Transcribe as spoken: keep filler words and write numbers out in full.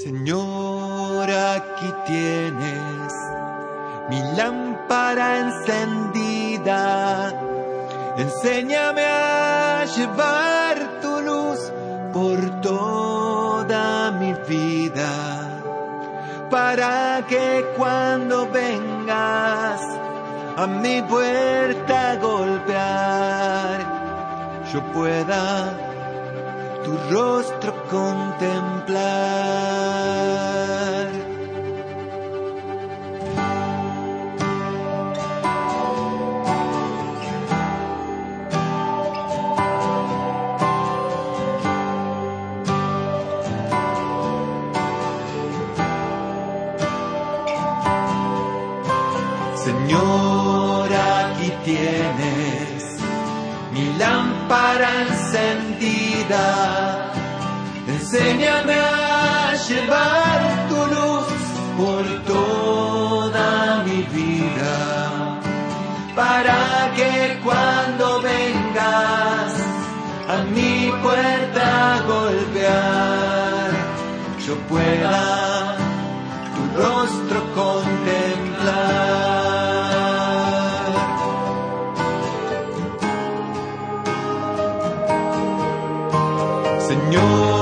Señor, aquí tienes mi lámpara encendida. Enséñame a llevar tu luz por toda mi vida, para que cuando vengas a mi puerta a golpear, yo pueda tu rostro contemplar. Señor, aquí tienes mi lámpara encendida. Enséñame a llevar tu luz por toda mi vida, para que cuando vengas a mi puerta a golpear, yo pueda tu rostro contemplar. Señor,